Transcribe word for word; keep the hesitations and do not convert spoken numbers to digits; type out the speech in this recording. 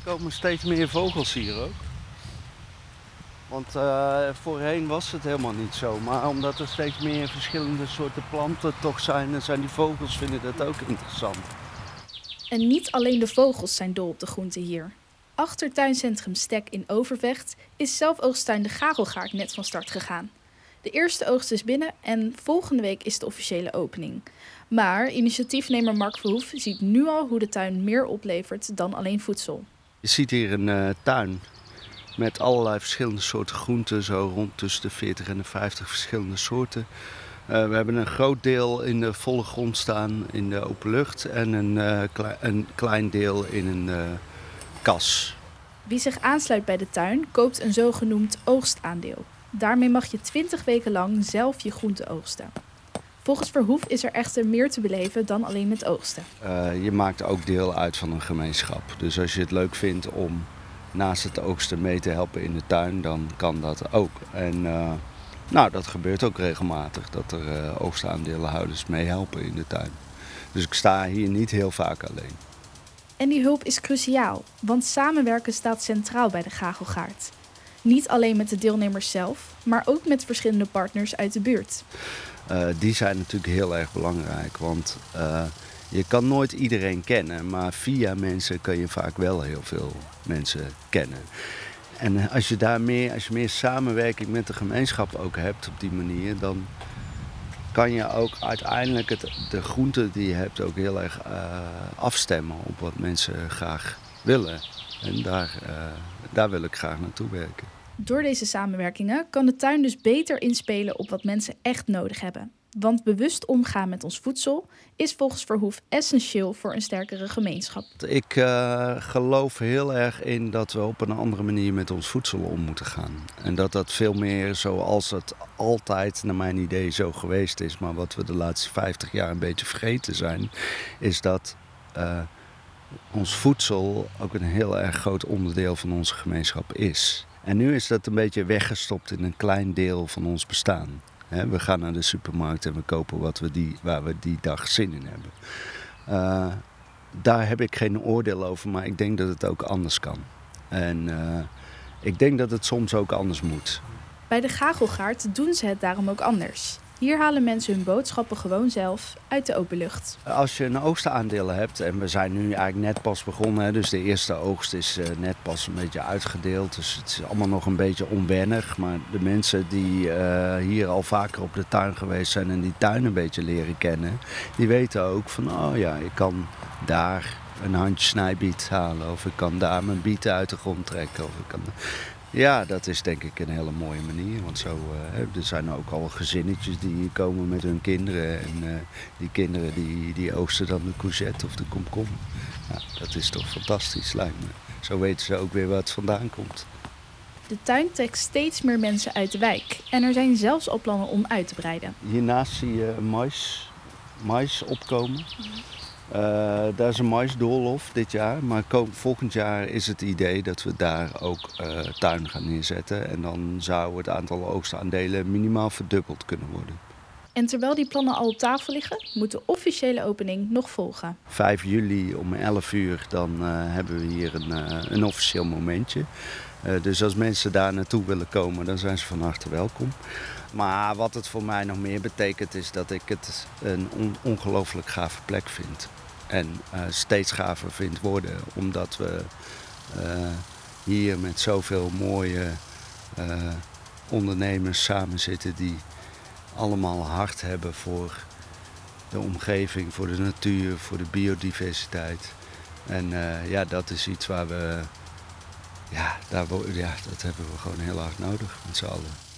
Er komen steeds meer vogels hier ook. Want uh, voorheen was het helemaal niet zo. Maar omdat er steeds meer verschillende soorten planten toch zijn, dan zijn die vogels vinden dat ook interessant. En niet alleen de vogels zijn dol op de groenten hier. Achtertuincentrum Stek in Overvecht is zelfoogsttuin De Gagelgaard net van start gegaan. De eerste oogst is binnen en volgende week is de officiële opening. Maar initiatiefnemer Mark Verhoef ziet nu al hoe de tuin meer oplevert dan alleen voedsel. Je ziet hier een uh, tuin met allerlei verschillende soorten groenten, zo rond tussen de veertig en de vijftig verschillende soorten. Uh, we hebben een groot deel in de volle grond staan in de open lucht en een, uh, klei, een klein deel in een uh, kas. Wie zich aansluit bij de tuin koopt een zogenoemd oogstaandeel. Daarmee mag je twintig weken lang zelf je groenten oogsten. Volgens Verhoef is er echter meer te beleven dan alleen het oogsten. Uh, je maakt ook deel uit van een gemeenschap. Dus als je het leuk vindt om naast het oogsten mee te helpen in de tuin, dan kan dat ook. En uh, nou, dat gebeurt ook regelmatig, dat er uh, oogstaandeelhouders meehelpen in de tuin. Dus ik sta hier niet heel vaak alleen. En die hulp is cruciaal, want samenwerken staat centraal bij de Gagelgaard. Niet alleen met de deelnemers zelf, maar ook met verschillende partners uit de buurt. Uh, die zijn natuurlijk heel erg belangrijk, want uh, je kan nooit iedereen kennen, maar via mensen kan je vaak wel heel veel mensen kennen. En als je daar meer, als je meer samenwerking met de gemeenschap ook hebt op die manier, dan kan je ook uiteindelijk het, de groenten die je hebt ook heel erg uh, afstemmen op wat mensen graag willen. En daar, uh, daar wil ik graag naartoe werken. Door deze samenwerkingen kan de tuin dus beter inspelen op wat mensen echt nodig hebben. Want bewust omgaan met ons voedsel is volgens Verhoef essentieel voor een sterkere gemeenschap. Ik uh, geloof heel erg in dat we op een andere manier met ons voedsel om moeten gaan. En dat dat veel meer zoals het altijd naar mijn idee zo geweest is, maar wat we de laatste vijftig jaar een beetje vergeten zijn, is dat uh, ons voedsel ook een heel erg groot onderdeel van onze gemeenschap is. En nu is dat een beetje weggestopt in een klein deel van ons bestaan. We gaan naar de supermarkt en we kopen wat we die, waar we die dag zin in hebben. Uh, daar heb ik geen oordeel over, maar ik denk dat het ook anders kan. En uh, ik denk dat het soms ook anders moet. Bij de Gagelgaard doen ze het daarom ook anders. Hier halen mensen hun boodschappen gewoon zelf uit de open lucht. Als je een oogstaandeel hebt, en we zijn nu eigenlijk net pas begonnen, hè, dus de eerste oogst is uh, net pas een beetje uitgedeeld. Dus het is allemaal nog een beetje onwennig. Maar de mensen die uh, hier al vaker op de tuin geweest zijn en die tuin een beetje leren kennen, die weten ook van, oh ja, ik kan daar een handje snijbiet halen of ik kan daar mijn bieten uit de grond trekken. Of ik kan... Ja, dat is denk ik een hele mooie manier. Want zo, uh, er zijn ook al gezinnetjes die hier komen met hun kinderen. En uh, die kinderen die, die oogsten dan de courgette of de komkommer. Ja, dat is toch fantastisch, lijkt me. Zo weten ze ook weer waar het vandaan komt. De tuin trekt steeds meer mensen uit de wijk. En er zijn zelfs al plannen om uit te breiden. Hiernaast zie je mais, mais opkomen. Uh, daar is een maisdoolhof dit jaar, maar volgend jaar is het idee dat we daar ook uh, tuin gaan neerzetten. En dan zou het aantal oogstaandelen minimaal verdubbeld kunnen worden. En terwijl die plannen al op tafel liggen, moet de officiële opening nog volgen. vijf juli om elf uur, dan uh, hebben we hier een, uh, een officieel momentje. Uh, dus als mensen daar naartoe willen komen, dan zijn ze van harte welkom. Maar wat het voor mij nog meer betekent is dat ik het een on- ongelooflijk gave plek vind. En uh, steeds gaver vind worden, omdat we uh, hier met zoveel mooie uh, ondernemers samen zitten die allemaal hart hebben voor de omgeving, voor de natuur, voor de biodiversiteit. En uh, ja, dat is iets waar we, ja, daar, ja, dat hebben we gewoon heel hard nodig met z'n allen.